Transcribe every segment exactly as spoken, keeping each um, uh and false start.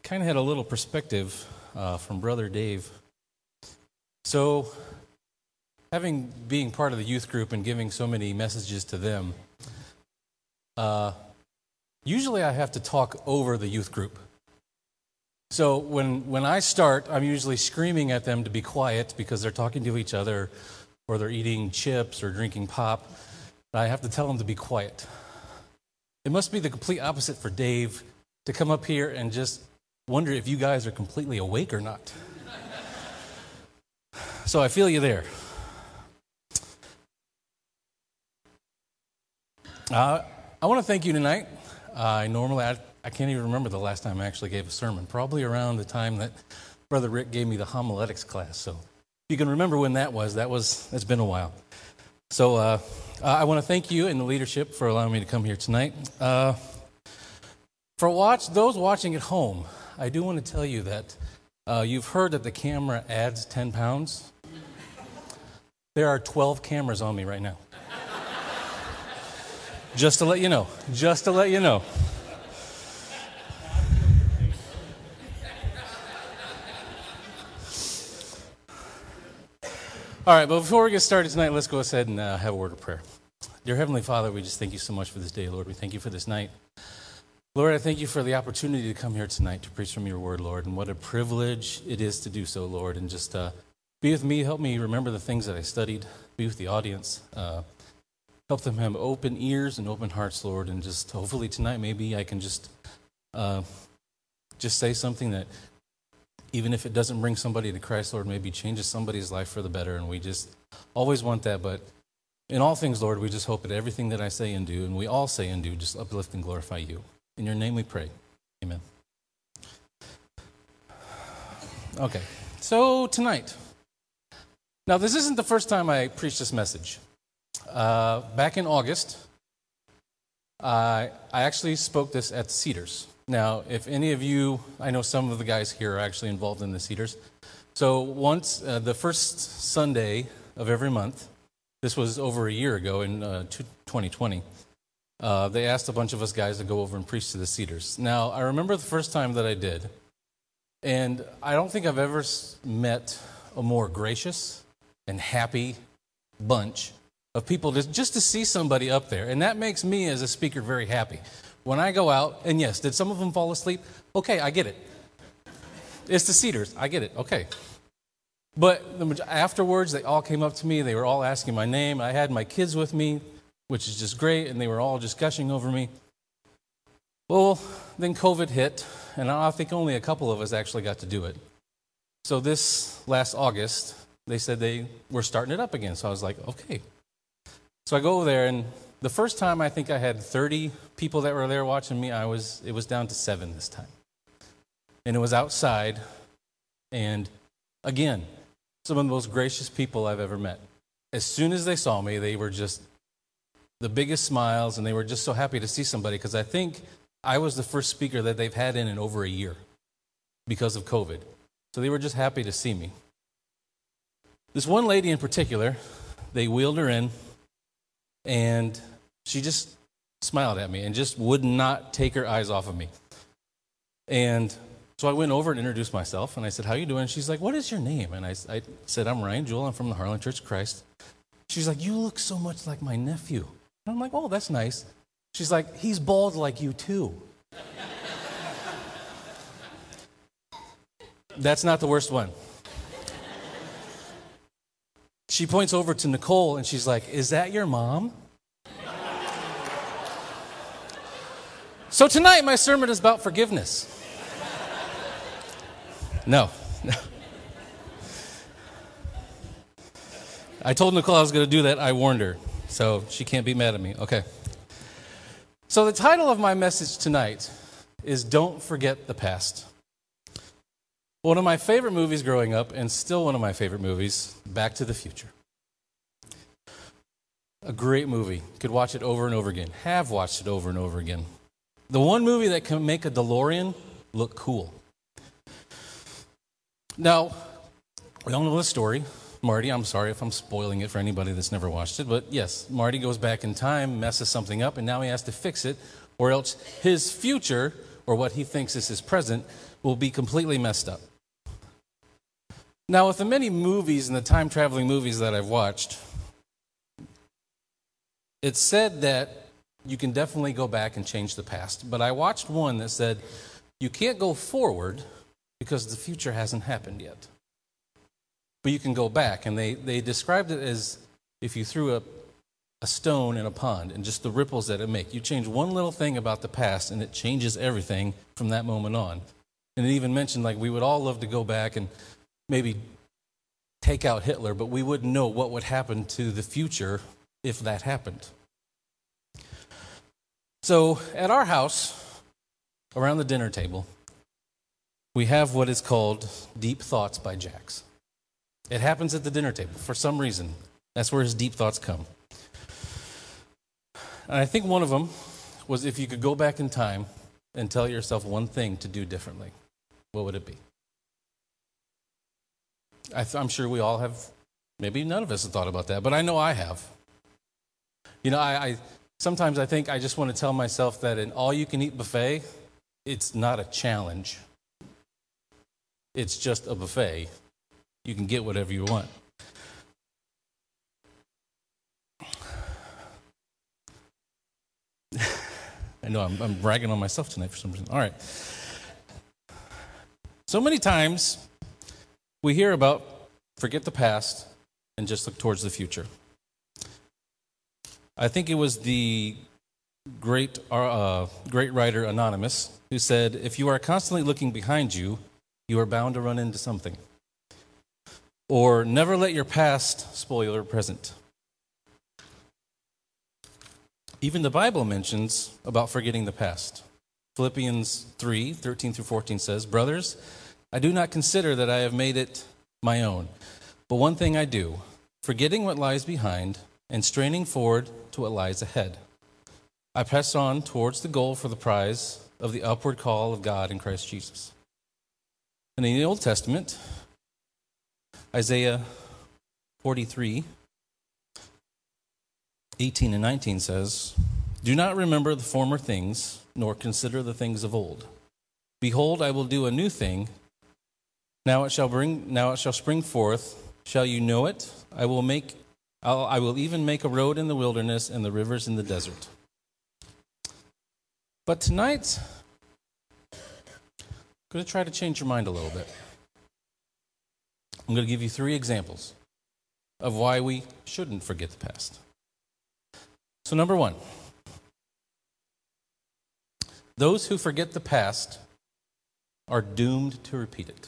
kind of had a little perspective uh, from Brother Dave. So, having being part of the youth group and giving so many messages to them, uh, usually I have to talk over the youth group. So when when I start, I'm usually screaming at them to be quiet because they're talking to each other, or they're eating chips or drinking pop. I have to tell them to be quiet. It must be the complete opposite for Dave to come up here and just wonder if you guys are completely awake or not. So I feel you there. Uh, I want to thank you tonight. Uh, I normally, I, I can't even remember the last time I actually gave a sermon, probably around the time that Brother Rick gave me the homiletics class. So if you can remember when that was, that was, it's been a while. So uh, I want to thank you and the leadership for allowing me to come here tonight. Uh, for watch those watching at home, I do want to tell you that uh, you've heard that the camera adds ten pounds. There are twelve cameras on me right now. Just to let you know. Just to let you know. All right, but before we get started tonight, let's go ahead and uh, have a word of prayer. Dear Heavenly Father, we just thank you so much for this day, Lord. We thank you for this night. Lord, I thank you for the opportunity to come here tonight to preach from your word, Lord, and what a privilege it is to do so, Lord. And just uh, be with me, help me remember the things that I studied, be with the audience, uh, help them have open ears and open hearts, Lord, and just hopefully tonight maybe I can just uh, just say something that even if it doesn't bring somebody to Christ, Lord, maybe changes somebody's life for the better, and we just always want that. But in all things, Lord, we just hope that everything that I say and do, and we all say and do, just uplift and glorify you. In your name we pray. Amen. Okay, so tonight. Now, this isn't the first time I preached this message. Uh, back in August, uh, I actually spoke this at the Cedars. Now, if any of you, I know some of the guys here are actually involved in the Cedars. So once, uh, the first Sunday of every month, this was over a year ago in uh, twenty twenty, uh, they asked a bunch of us guys to go over and preach to the Cedars. Now, I remember the first time that I did, and I don't think I've ever met a more gracious and happy bunch of people just, just to see somebody up there. And that makes me as a speaker very happy. When I go out, and yes, did some of them fall asleep? Okay, I get it. It's the Cedars. I get it. Okay. But the, afterwards, they all came up to me. They were all asking my name. I had my kids with me, which is just great, and they were all just gushing over me. Well, then COVID hit, and I think only a couple of us actually got to do it. So this last August, they said they were starting it up again. So I was like, okay. So I go over there, and the first time I think I had thirty people that were there watching me. I was it was down to seven this time. And it was outside, and again, some of the most gracious people I've ever met. As soon as they saw me, they were just the biggest smiles, and they were just so happy to see somebody, because I think I was the first speaker that they've had in in over a year because of COVID. So they were just happy to see me. This one lady in particular, they wheeled her in, and she just smiled at me and just would not take her eyes off of me. And so I went over and introduced myself, and I said, how you doing? She's like, what is your name? And I, I said, I'm Ryan Jewell. I'm from the Harlan Church of Christ. She's like, you look so much like my nephew. And I'm like, oh, that's nice. She's like, he's bald like you too. That's not the worst one. She points over to Nicole, and she's like, is that your mom? So tonight, my sermon is about forgiveness. No. no. I told Nicole I was going to do that. I warned her, so she can't be mad at me. Okay. So the title of my message tonight is Don't Forget the Past. One of my favorite movies growing up, and still one of my favorite movies, Back to the Future. A great movie. Could watch it over and over again. Have watched it over and over again. The one movie that can make a DeLorean look cool. Now, we all know the story. Marty, I'm sorry if I'm spoiling it for anybody that's never watched it, but yes, Marty goes back in time, messes something up, and now he has to fix it, or else his future or what he thinks is his present will be completely messed up. Now, with the many movies and the time-traveling movies that I've watched, it's said that you can definitely go back and change the past. But I watched one that said you can't go forward because the future hasn't happened yet. But you can go back. And they, they described it as if you threw a, a stone in a pond and just the ripples that it make. You change one little thing about the past and it changes everything from that moment on. And it even mentioned like we would all love to go back and maybe take out Hitler, but we wouldn't know what would happen to the future if that happened. So at our house, around the dinner table, we have what is called Deep Thoughts by Jax. It happens at the dinner table for some reason. That's where his deep thoughts come. And I think one of them was if you could go back in time and tell yourself one thing to do differently, what would it be? I th- I'm sure we all have, maybe none of us have thought about that, but I know I have. You know, I, I sometimes I think I just want to tell myself that an all-you-can-eat buffet, it's not a challenge. It's just a buffet. You can get whatever you want. I know I'm, I'm bragging on myself tonight for some reason. All right. So many times we hear about forget the past and just look towards the future. I think it was the great uh, great writer Anonymous who said, if you are constantly looking behind you, you are bound to run into something. Or never let your past spoil your present. Even the Bible mentions about forgetting the past. Philippians three, thirteen through fourteen says, brothers, I do not consider that I have made it my own, but one thing I do, forgetting what lies behind and straining forward to what lies ahead. I press on towards the goal for the prize of the upward call of God in Christ Jesus. And in the Old Testament, Isaiah forty-three, eighteen and nineteen says, do not remember the former things, nor consider the things of old. Behold, I will do a new thing. Now it shall bring. Now it shall spring forth. Shall you know it? I will make. I'll, I will even make a road in the wilderness and the rivers in the desert. But tonight, I'm going to try to change your mind a little bit. I'm going to give you three examples of why we shouldn't forget the past. So number one, those who forget the past are doomed to repeat it.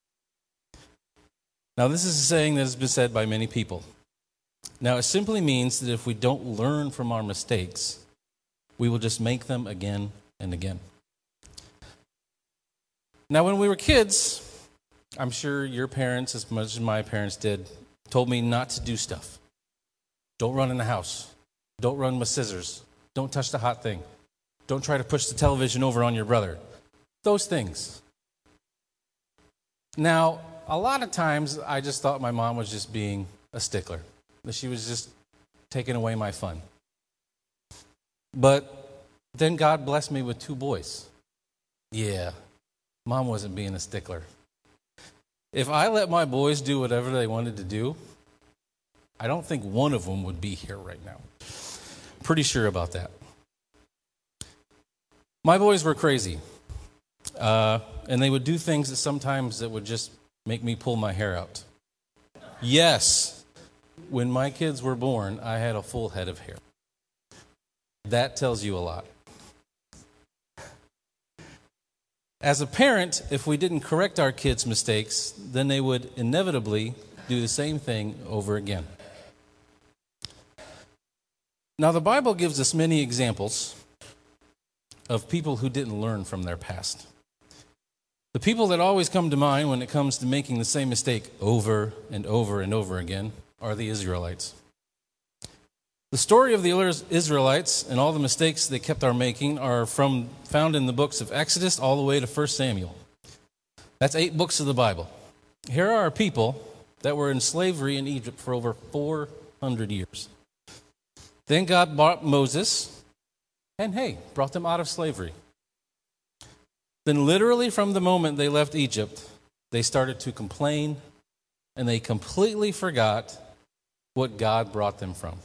Now, this is a saying that has been said by many people. Now, it simply means that if we don't learn from our mistakes, we will just make them again and again. Now, when we were kids, I'm sure your parents, as much as my parents did, told me not to do stuff. Don't run in the house. Don't run with scissors. Don't touch the hot thing. Don't try to push the television over on your brother. Those things. Now, a lot of times I just thought my mom was just being a stickler, that she was just taking away my fun. But then God blessed me with two boys. Yeah, mom wasn't being a stickler. If I let my boys do whatever they wanted to do, I don't think one of them would be here right now. Pretty sure about that. My boys were crazy. Uh, and they would do things that sometimes that would just make me pull my hair out. Yes, when my kids were born, I had a full head of hair. That tells you a lot. As a parent, if we didn't correct our kids' mistakes, then they would inevitably do the same thing over again. Now, the Bible gives us many examples of people who didn't learn from their past. The people that always come to mind when it comes to making the same mistake over and over and over again are the Israelites. The story of the Israelites and all the mistakes they kept on making are from found in the books of Exodus all the way to First Samuel. That's eight books of the Bible. Here are people that were in slavery in Egypt for over four hundred years. Then God brought Moses and, hey, brought them out of slavery. then literally from the moment they left Egypt, they started to complain, and they completely forgot what God brought them from.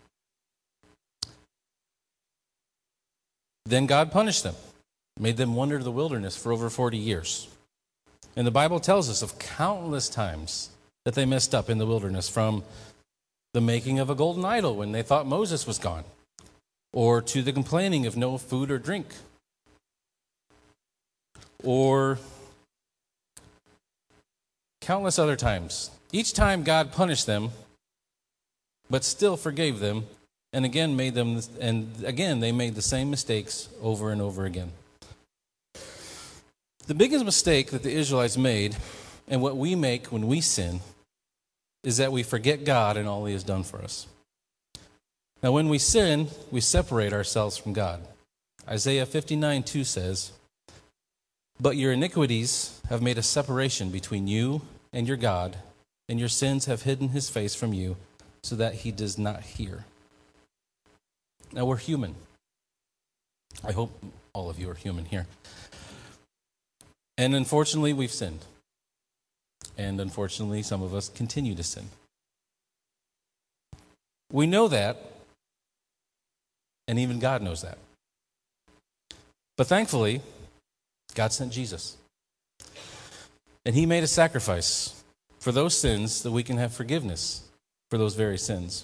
Then God punished them, made them wander the wilderness for over forty years. And the Bible tells us of countless times that they messed up in the wilderness, from the making of a golden idol when they thought Moses was gone, or to the complaining of no food or drink, or countless other times. Each time God punished them, but still forgave them, and again made them, and again they made the same mistakes over and over again. The biggest mistake that the Israelites made, and what we make when we sin, is that we forget God and all He has done for us. Now, when we sin, we separate ourselves from God. Isaiah fifty-nine two says, "But your iniquities have made a separation between you and your God, and your sins have hidden His face from you, so that He does not hear." Now, we're human. I hope all of you are human here. And unfortunately, we've sinned. And unfortunately, some of us continue to sin. We know that, and even God knows that. But thankfully, God sent Jesus. And He made a sacrifice for those sins that we can have forgiveness for those very sins.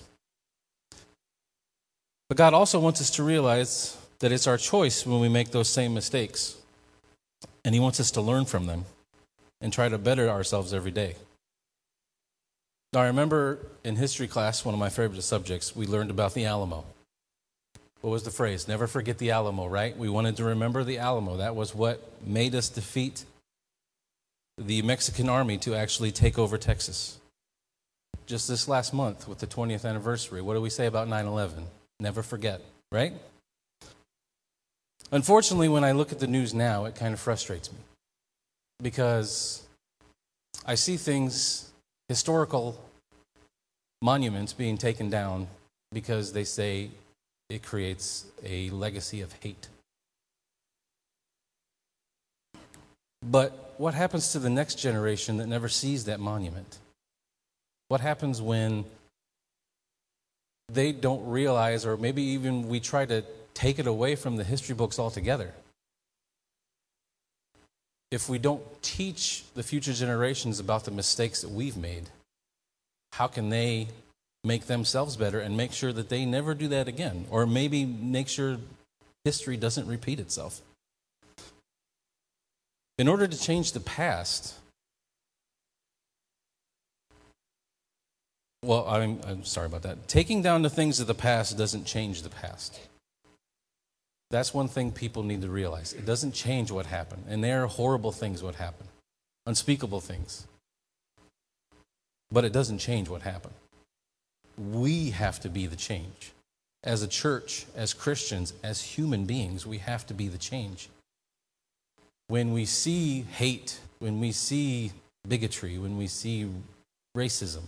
But God also wants us to realize that it's our choice when we make those same mistakes. And He wants us to learn from them and try to better ourselves every day. Now, I remember in history class, one of my favorite subjects, we learned about the Alamo. What was the phrase? Never forget the Alamo, right? We wanted to remember the Alamo. That was what made us defeat the Mexican army to actually take over Texas. Just this last month with the twentieth anniversary, what do we say about nine eleven? Never forget, right? Unfortunately, when I look at the news now, it kind of frustrates me because I see things, historical monuments being taken down because they say it creates a legacy of hate. But what happens to the next generation that never sees that monument? What happens when they don't realize, or maybe even we try to take it away from the history books altogether? If we don't teach the future generations about the mistakes that we've made, how can they make themselves better and make sure that they never do that again? Or maybe make sure history doesn't repeat itself? In order to change the past, well, I'm, I'm sorry about that. Taking down the things of the past doesn't change the past. That's one thing people need to realize. It doesn't change what happened. And there are horrible things what happened, unspeakable things. But it doesn't change what happened. We have to be the change. As a church, as Christians, as human beings, we have to be the change. When we see hate, when we see bigotry, when we see racism,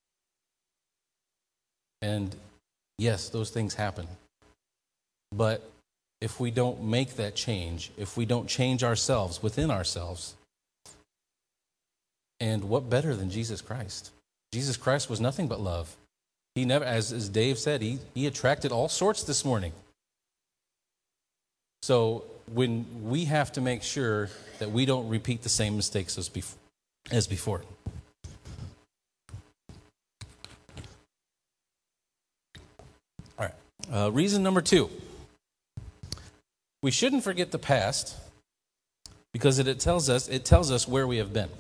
and yes, those things happen. But if we don't make that change, if we don't change ourselves within ourselves, and what better than Jesus Christ? Jesus Christ was nothing but love. He never, as, as Dave said, he, he attracted all sorts this morning. So when we have to make sure that we don't repeat the same mistakes as before. As before. All right. Uh, reason number two. We shouldn't forget the past because it, it tells us it tells us where we have been.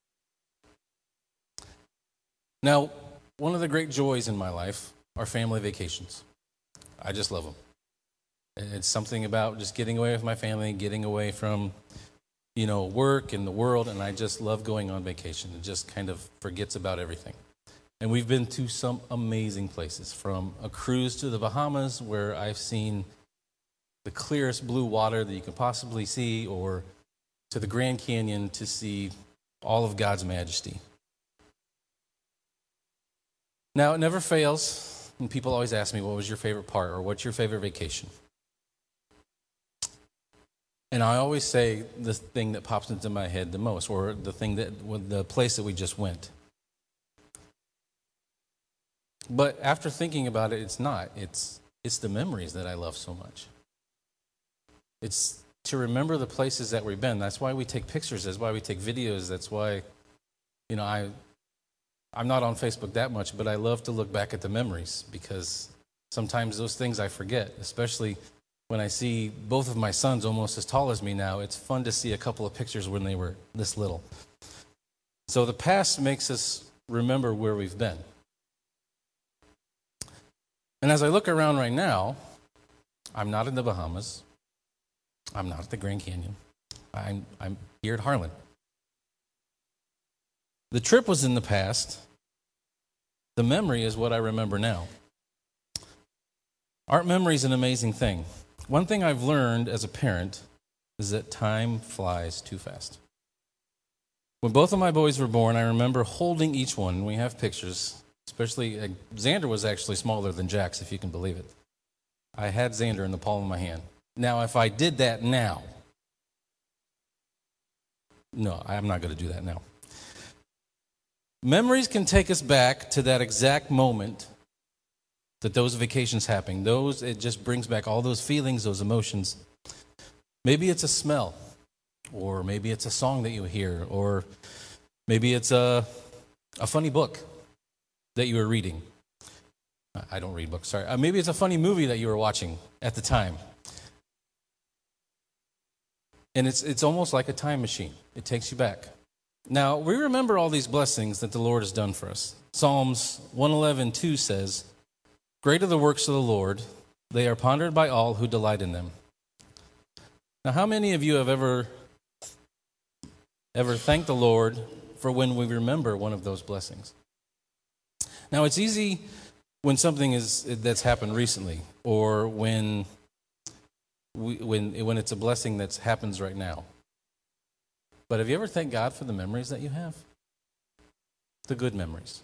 Now, one of the great joys in my life are family vacations. I just love them. It's something about just getting away with my family, getting away from, you know, work and the world, and I just love going on vacation. It just kind of forgets about everything. And we've been to some amazing places, from a cruise to the Bahamas where I've seen the clearest blue water that you can possibly see, or to the Grand Canyon to see all of God's majesty. Now, it never fails, and people always ask me, what was your favorite part, or what's your favorite vacation? And I always say the thing that pops into my head the most, or the thing that, the place that we just went. But after thinking about it, it's not. It's it's the memories that I love so much. It's to remember the places that we've been. That's why we take pictures. That's why we take videos. That's why, you know, I, I'm not on Facebook that much, but I love to look back at the memories because sometimes those things I forget, especially when I see both of my sons almost as tall as me now. It's fun to see a couple of pictures when they were this little. So the past makes us remember where we've been. And as I look around right now, I'm not in the Bahamas. I'm not at the Grand Canyon. I'm, I'm here at Harlan. The trip was in the past. The memory is what I remember now. Aren't memories an amazing thing? One thing I've learned as a parent is that time flies too fast. When both of my boys were born, I remember holding each one. We have pictures. Especially, uh, Xander was actually smaller than Jax, if you can believe it. I had Xander in the palm of my hand. Now, if I did that now, no, I'm not going to do that now. Memories can take us back to that exact moment that those vacations happened. Those, it just brings back all those feelings, those emotions. Maybe it's a smell, or maybe it's a song that you hear, or maybe it's a, a funny book that you were reading. I don't read books, sorry. Uh, maybe it's a funny movie that you were watching at the time. And it's it's almost like a time machine. It takes you back. Now, we remember all these blessings that the Lord has done for us. Psalms one eleven two says, "Great are the works of the Lord. They are pondered by all who delight in them." Now, how many of you have ever, ever thanked the Lord for when we remember one of those blessings? Now, it's easy when something is that's happened recently, or when we, when when it's a blessing that happens right now. But have you ever thanked God for the memories that you have? The good memories.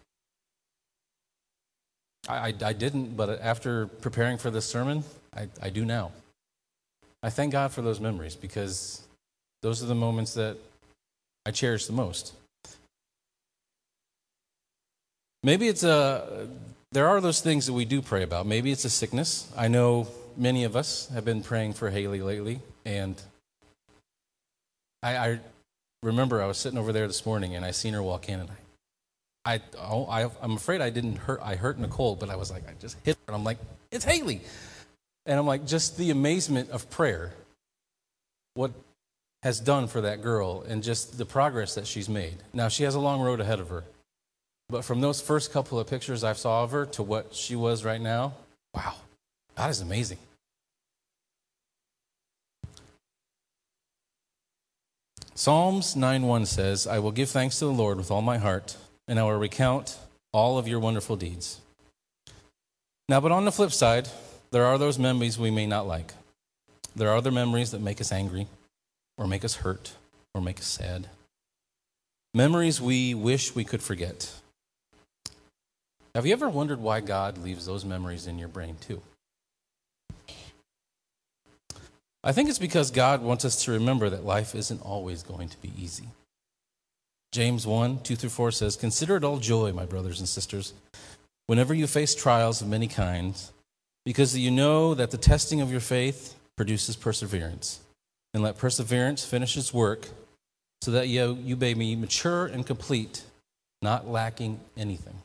I, I, I didn't, but after preparing for this sermon, I, I do now. I thank God for those memories because those are the moments that I cherish the most. Maybe it's a, there are those things that we do pray about. Maybe it's a sickness. I know many of us have been praying for Haley lately, and I, I remember I was sitting over there this morning, and I seen her walk in, and I, I, oh, I, I'm afraid I didn't hurt, I hurt Nicole, but I was like, I just hit her, and I'm like, it's Haley. And I'm like, just the amazement of prayer, what has done for that girl, and just the progress that she's made. Now, she has a long road ahead of her. But from those first couple of pictures I saw of her to what she was right now, wow, God is amazing. Psalms nine one says, "I will give thanks to the Lord with all my heart, and I will recount all of your wonderful deeds." Now, but on the flip side, there are those memories we may not like. There are other memories that make us angry, or make us hurt, or make us sad. Memories we wish we could forget. Have you ever wondered why God leaves those memories in your brain too? I think it's because God wants us to remember that life isn't always going to be easy. James one, two through four says, "Consider it all joy, my brothers and sisters, whenever you face trials of many kinds, because you know that the testing of your faith produces perseverance. And let perseverance finish its work, so that you, you may be mature and complete, not lacking anything."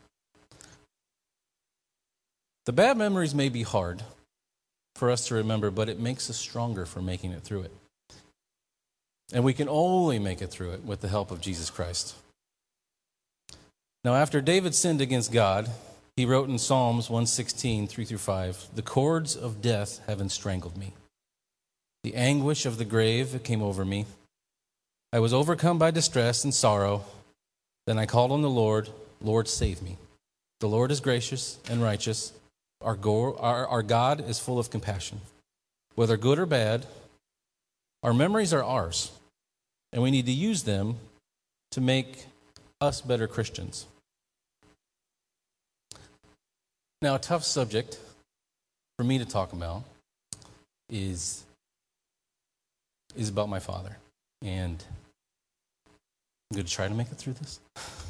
The bad memories may be hard for us to remember, but it makes us stronger for making it through it. And we can only make it through it with the help of Jesus Christ. Now, after David sinned against God, he wrote in Psalms one sixteen, three through five, "The cords of death have strangled me. The anguish of the grave came over me. I was overcome by distress and sorrow. Then I called on the Lord, Lord, save me. The Lord is gracious and righteous. Our, go- our, our God is full of compassion. Whether good or bad, our memories are ours, and we need to use them to make us better Christians." Now, a tough subject for me to talk about is is about my father. And I'm going to try to make it through this.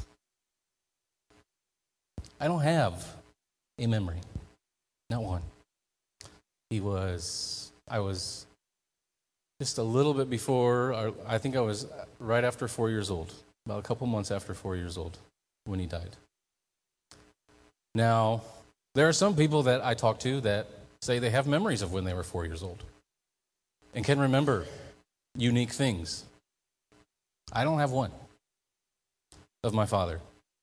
I don't have a memory. Not one. He was, I was just a little bit before, or I think I was right after four years old, about a couple months after four years old when he died. Now, there are some people that I talk to that say they have memories of when they were four years old and can remember unique things. I don't have one of my father.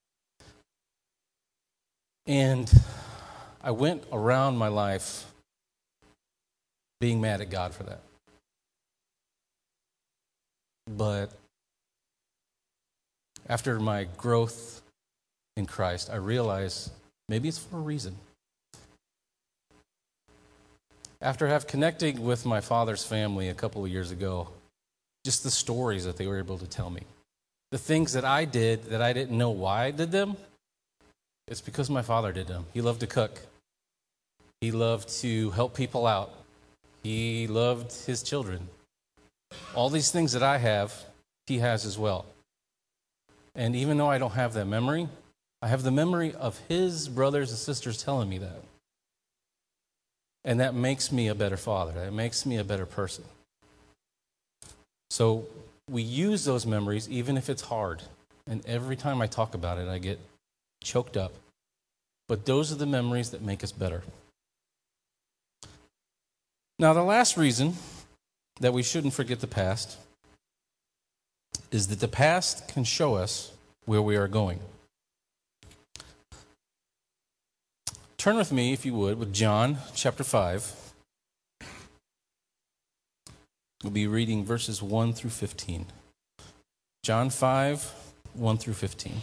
And I went around my life being mad at God for that. But after my growth in Christ, I realized maybe it's for a reason. After have connecting with my father's family a couple of years ago, just the stories that they were able to tell me, the things that I did that I didn't know why I did them, it's because my father did them. He loved to cook. He loved to help people out. He loved his children. All these things that I have, he has as well. And even though I don't have that memory, I have the memory of his brothers and sisters telling me that. And that makes me a better father. That makes me a better person. So we use those memories even if it's hard. And every time I talk about it, I get choked up. But those are the memories that make us better. Now, the last reason that we shouldn't forget the past is that the past can show us where we are going. Turn with me, if you would, with John chapter five. We'll be reading verses one through fifteen. John five, one through fifteen.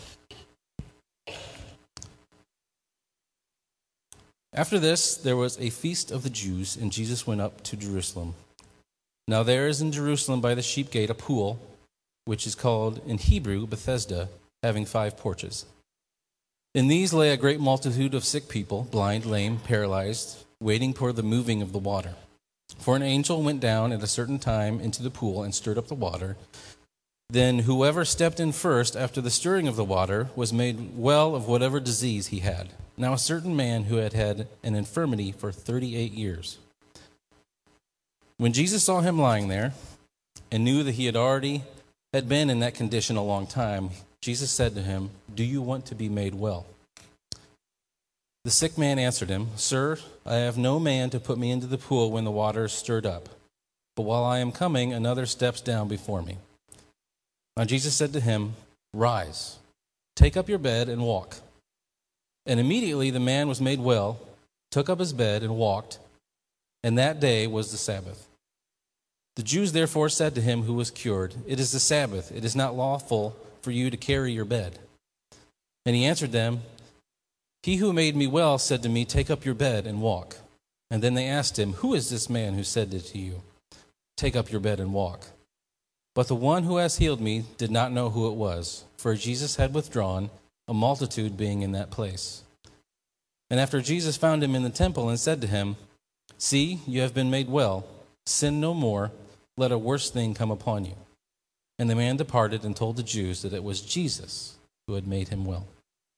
After this, there was a feast of the Jews, and Jesus went up to Jerusalem. Now there is in Jerusalem by the sheep gate a pool, which is called in Hebrew Bethesda, having five porches. In these lay a great multitude of sick people, blind, lame, paralyzed, waiting for the moving of the water. For an angel went down at a certain time into the pool and stirred up the water. Then whoever stepped in first after the stirring of the water was made well of whatever disease he had. Now a certain man who had had an infirmity for thirty-eight years. When Jesus saw him lying there and knew that he had already had been in that condition a long time, Jesus said to him, "Do you want to be made well?" The sick man answered him, "Sir, I have no man to put me into the pool when the water is stirred up. But while I am coming, another steps down before me." Now Jesus said to him, "Rise, take up your bed and walk." And immediately the man was made well, took up his bed and walked, and that day was the Sabbath. The Jews therefore said to him who was cured, "It is the Sabbath, it is not lawful for you to carry your bed." And he answered them, "He who made me well said to me, 'Take up your bed and walk.'" And then they asked him, "Who is this man who said it to you, 'Take up your bed and walk'?" But the one who has healed me did not know who it was, for Jesus had withdrawn, a multitude being in that place. And after Jesus found him in the temple and said to him, "See, you have been made well. Sin no more, let a worse thing come upon you." And the man departed and told the Jews that it was Jesus who had made him well.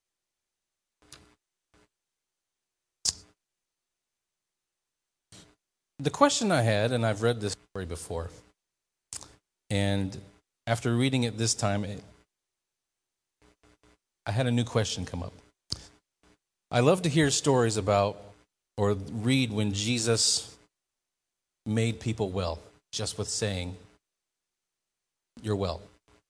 The question I had, and I've read this story before, and after reading it this time, it, I had a new question come up. I love to hear stories about or read when Jesus made people well, just with saying, "You're well."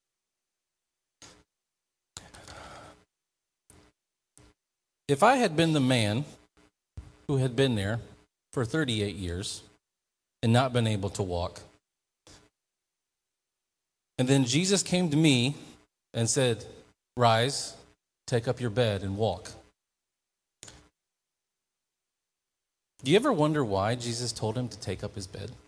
If I had been the man who had been there for thirty-eight years and not been able to walk, and then Jesus came to me and said, "Rise, take up your bed and walk." Do you ever wonder why Jesus told him to take up his bed?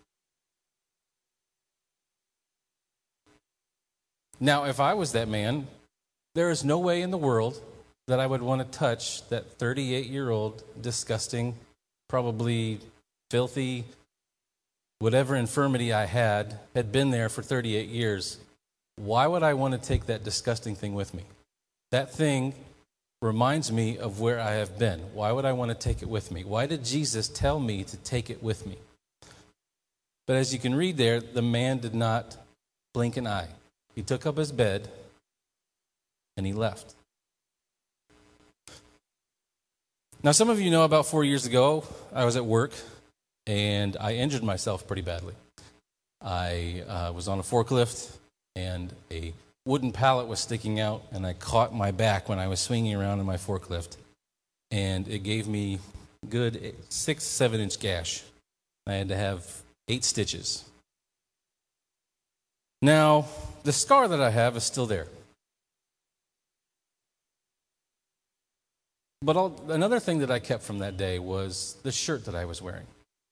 Now, if I was that man, there is no way in the world that I would want to touch that thirty-eight-year-old, disgusting, probably filthy, whatever infirmity I had had been there for thirty-eight years. Why would I want to take that disgusting thing with me? That thing reminds me of where I have been. Why would I want to take it with me? Why did Jesus tell me to take it with me? But as you can read there, the man did not blink an eye. He took up his bed and he left. Now, some of you know about four years ago, I was at work and I injured myself pretty badly. I uh, was on a forklift and a wooden pallet was sticking out, and I caught my back when I was swinging around in my forklift, and it gave me a good six, seven-inch gash. I had to have eight stitches. Now, the scar that I have is still there. But I'll, another thing that I kept from that day was the shirt that I was wearing.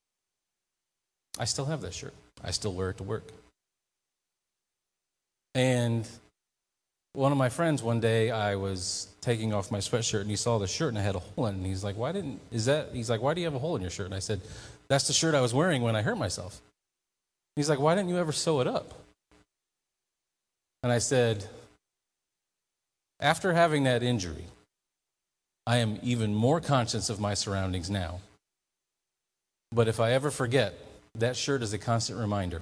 I still have that shirt. I still wear it to work. And one of my friends, one day, I was taking off my sweatshirt, and he saw the shirt, and I had a hole in it. And he's like, "Why didn't? Is that?" He's like, "Why do you have a hole in your shirt?" And I said, "That's the shirt I was wearing when I hurt myself." He's like, "Why didn't you ever sew it up?" And I said, "After having that injury, I am even more conscious of my surroundings now. But if I ever forget, that shirt is a constant reminder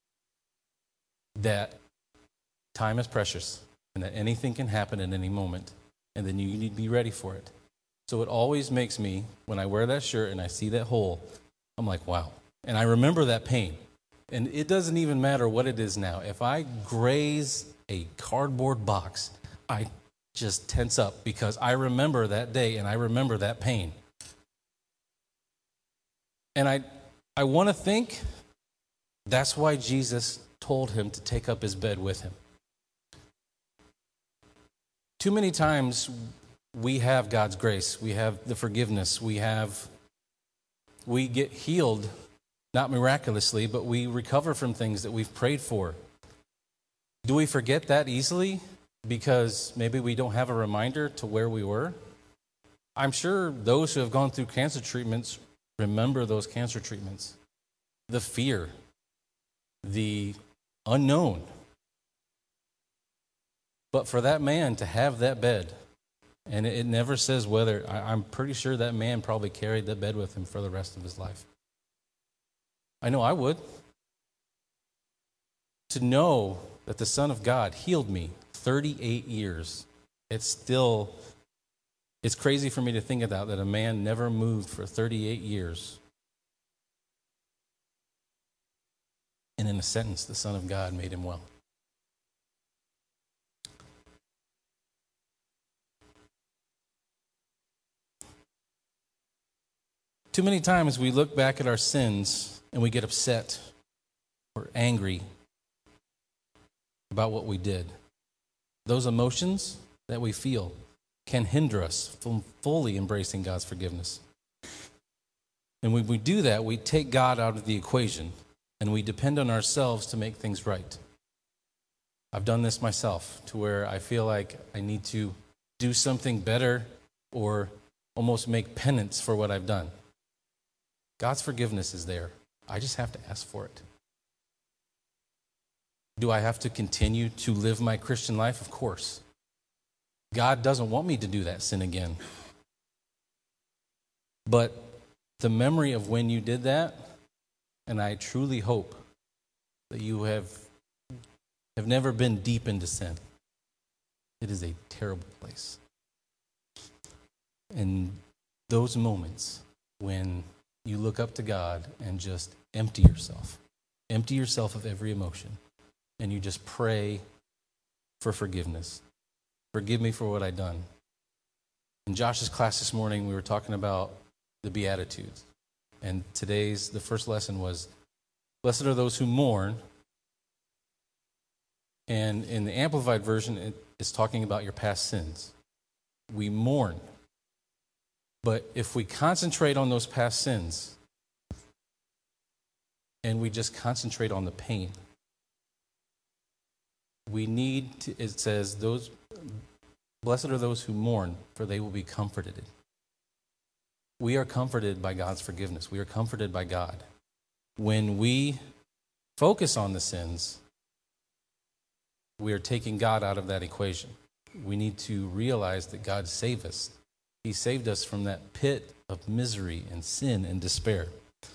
that time is precious and that anything can happen at any moment, and then you need to be ready for it." So it always makes me, when I wear that shirt and I see that hole, I'm like, wow. And I remember that pain. And it doesn't even matter what it is now. If I graze a cardboard box, I just tense up because I remember that day and I remember that pain. And I I want to think that's why Jesus told him to take up his bed with him. Too many times we have God's grace, we have the forgiveness, we have, we get healed, not miraculously, but we recover from things that we've prayed for. Do we forget that easily because maybe we don't have a reminder to where we were? I'm sure those who have gone through cancer treatments remember those cancer treatments. The fear, the unknown. But for that man to have that bed, and it never says whether, I'm pretty sure that man probably carried that bed with him for the rest of his life. I know I would. To know that the Son of God healed me thirty-eight years, it's still, it's crazy for me to think about that a man never moved for thirty-eight years. And in a sentence, the Son of God made him well. Too many times we look back at our sins and we get upset or angry about what we did. Those emotions that we feel can hinder us from fully embracing God's forgiveness. And when we do that, we take God out of the equation and we depend on ourselves to make things right. I've done this myself to where I feel like I need to do something better or almost make penance for what I've done. God's forgiveness is there. I just have to ask for it. Do I have to continue to live my Christian life? Of course. God doesn't want me to do that sin again. But the memory of when you did that, and I truly hope that you have, have never been deep into sin. It is a terrible place. And those moments when you look up to God and just empty yourself. Empty yourself of every emotion. And you just pray for forgiveness. Forgive me for what I've done. In Josh's class this morning, we were talking about the Beatitudes. And today's, the first lesson was, blessed are those who mourn. And in the Amplified Version, it is talking about your past sins. We mourn. But if we concentrate on those past sins and we just concentrate on the pain, we need to, it says, those blessed are those who mourn, for they will be comforted. We are comforted by God's forgiveness. We are comforted by God. when we focus on the sins, we are taking God out of that equation. We need to realize that God saved us. He saved us from that pit of misery and sin and despair.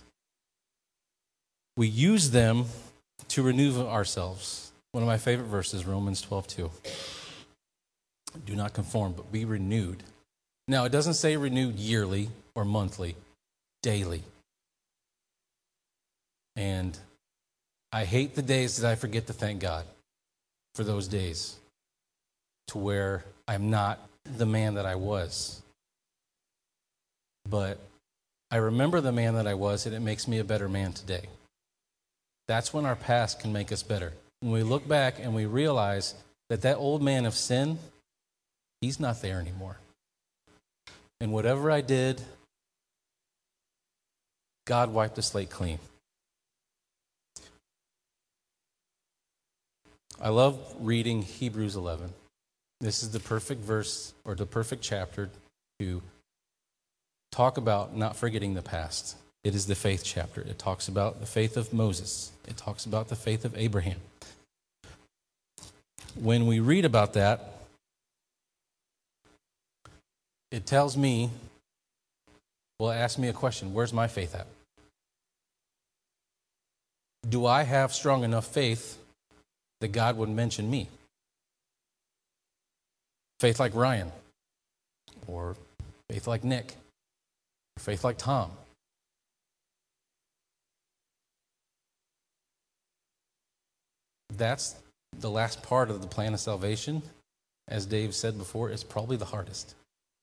We use them to renew ourselves. One of my favorite verses, Romans twelve two. Do not conform, but be renewed. Now, it doesn't say renewed yearly or monthly, daily. And I hate the days that I forget to thank God for those days to where I'm not the man that I was. But I remember the man that I was, and it makes me a better man today. That's when our past can make us better. When we look back and we realize that that old man of sin, he's not there anymore. And whatever I did, God wiped the slate clean. I love reading Hebrews eleven. This is the perfect verse or the perfect chapter to talk about not forgetting the past. It is the faith chapter. It talks about the faith of Moses. It talks about the faith of Abraham. When we read about that, it tells me, well, it asks me a question. Where's my faith at? Do I have strong enough faith that God would mention me? Faith like Ryan, or faith like Nick, or faith like Tom. That's the last part of the plan of salvation. As Dave said before, is probably the hardest.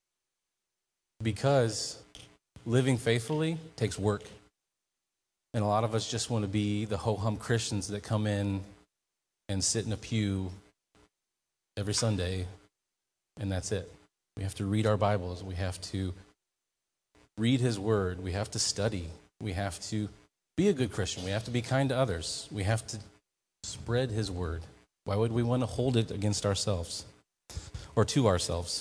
Because living faithfully takes work. And a lot of us just want to be the ho-hum Christians that come in and sit in a pew every Sunday, and that's it. We have to read our Bibles. We have to read His Word. We have to study. We have to be a good Christian. We have to be kind to others. We have to spread His Word. Why would we want to hold it against ourselves or to ourselves?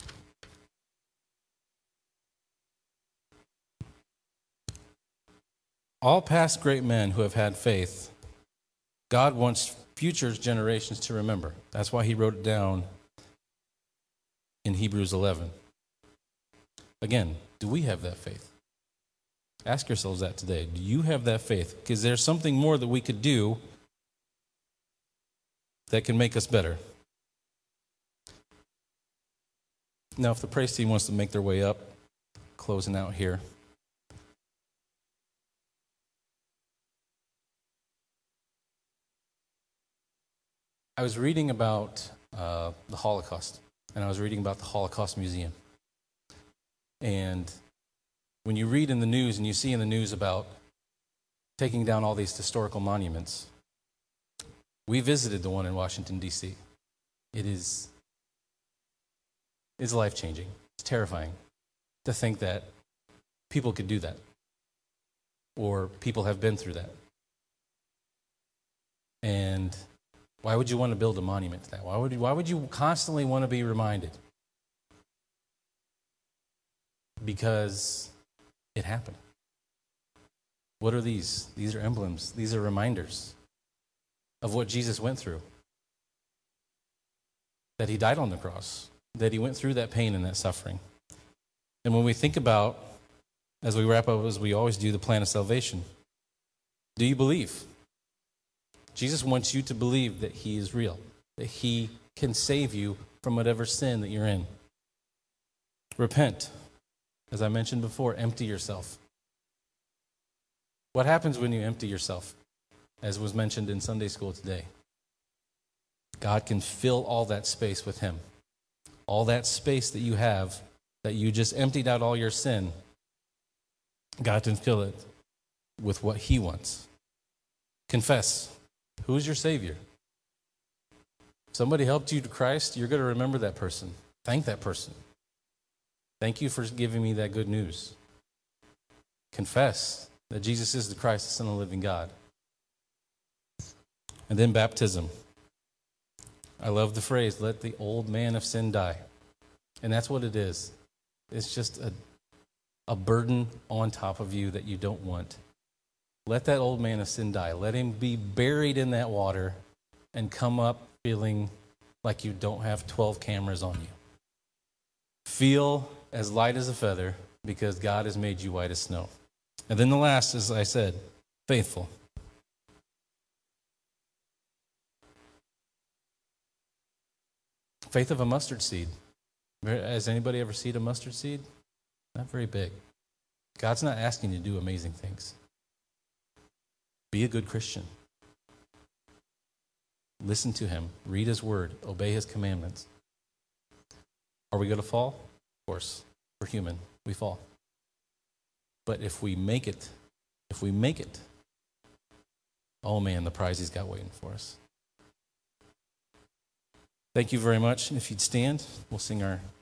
All past great men who have had faith, God wants future generations to remember. That's why He wrote it down in Hebrews eleven. Again, do we have that faith? Ask yourselves that today. Do you have that faith? Because there's something more that we could do that can make us better. Now, if the praise team wants to make their way up, closing out here. I was reading about uh, the Holocaust, and I was reading about the Holocaust Museum. And when you read in the news and you see in the news about taking down all these historical monuments, we visited the one in Washington, D C. It is it's life-changing. It's terrifying to think that people could do that, or people have been through that. And why would you want to build a monument to that? Why would you, why would you constantly want to be reminded? Because it happened. What are these? These are emblems. These are reminders of what Jesus went through. That He died on the cross. That He went through that pain and that suffering. And when we think about, as we wrap up, as we always do, the plan of salvation, do you believe? Jesus wants you to believe that He is real, that He can save you from whatever sin that you're in. Repent. As I mentioned before, empty yourself. What happens when you empty yourself? As was mentioned in Sunday school today. God can fill all that space with Him. All that space that you have, that you just emptied out all your sin, God can fill it with what He wants. Confess. Who is your Savior? If somebody helped you to Christ, you're going to remember that person. Thank that person. Thank you for giving me that good news. Confess that Jesus is the Christ, the Son of the living God. And then baptism. I love the phrase, let the old man of sin die. And that's what it is. It's just a, a burden on top of you that you don't want. Let that old man of sin die. Let him be buried in that water and come up feeling like you don't have twelve cameras on you. Feel as light as a feather because God has made you white as snow. And then the last, as I said, faithful. Faith of a mustard seed. Has anybody ever seen a mustard seed? Not very big. God's not asking you to do amazing things. Be a good Christian. Listen to him. Read his word. Obey his commandments. Are we going to fall? Of course. We're human. We fall. But if we make it, if we make it, oh man, the prize he's got waiting for us. Thank you very much. If you'd stand, we'll sing our